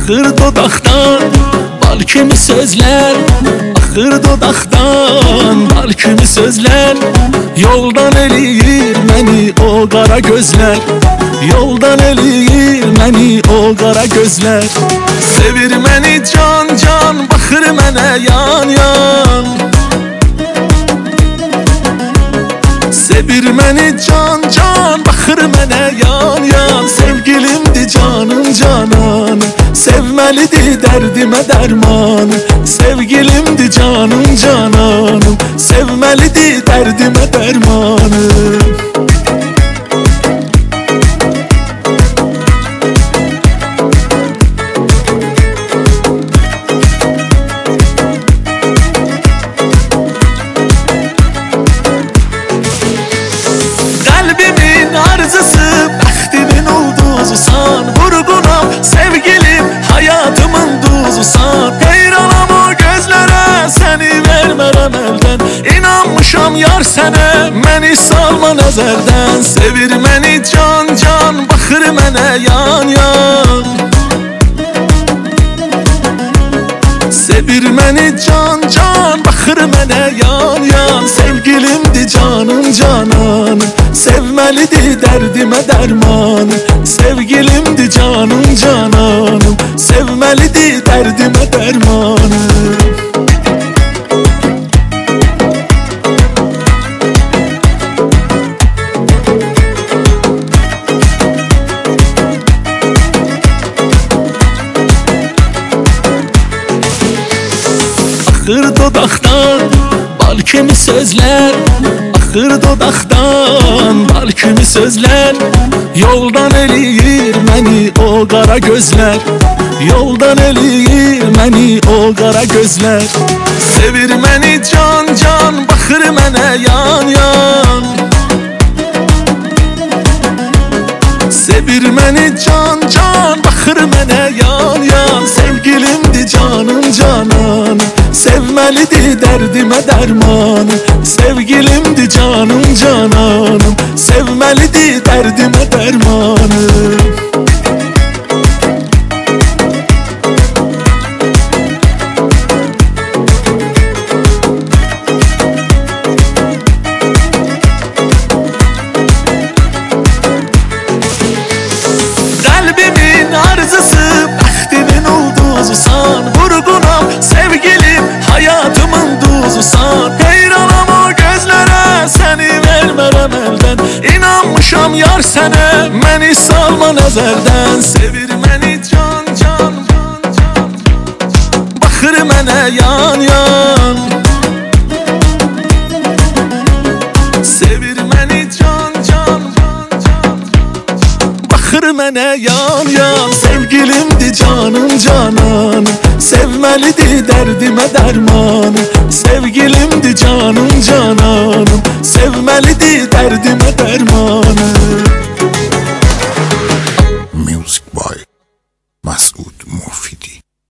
axır dodaqdan bal kimi sözlər, axır dodaqdan bal kimi sözlər. Yoldan eləyir məni o qara gözlər, yoldan eləyir məni o qara gözlər. Sevir məni can can, baxır mənə yan yan. Sevir məni can can, baxır mənə yan yan. Sevgilimdir canım cananım, sevməlidir dərdimə dərman. Sevgilimdir canım cananım, sevməlidir dərdimə dərmanım. Kalbimin arzusu, bəxtimin ulduzusan. Vurğunam sevgilim, hayatımın duzusan. Heyranam o gözlərə, səni vermərəm əldən. İnanmışam yar sənə, məni salma nəzərdən. Sevir məni can can, baxır mənə yan yan. Sevir məni can can, baxır mənə yan yan. Sevgilimdir canım cananım, sevməlidir dərdimə dərman. Sevgilimdir canım cananım, sevməlidir dərdimə dərmanım. Axır dodaqdan bal kimi sözlər, axır dodaqdan bal kimi sözlər. Yoldan eləyir məni o qara gözlər, yoldan eləyir məni o qara gözlər. Sevir məni can can, baxır mənə yan yan. Sevir məni can can, baxır mənə yan yan. Sevgilimdir canım cananım, sevməlidir dərdimə dərman. Sevgilimdir canım cananım, sevməlidir dərdimə dərmanım. Kalbimin arzusu, bəxtimin ulduzusan. Vurğunam sevgilim, hayatımın duzusan. Heyranam o gözlərə, səni vermərəm əldən. İnanmışam yar sənə, məni salma nəzərdən. Sevir məni can can, baxır mənə yan yan. Sevir məni can can, baxır mənə yan yan. Sevgilimdir canım cananım, sevməlidir dərdimə dərman. Sevgilimdir canım cananım, sevməlidir dərdimə dərmanım.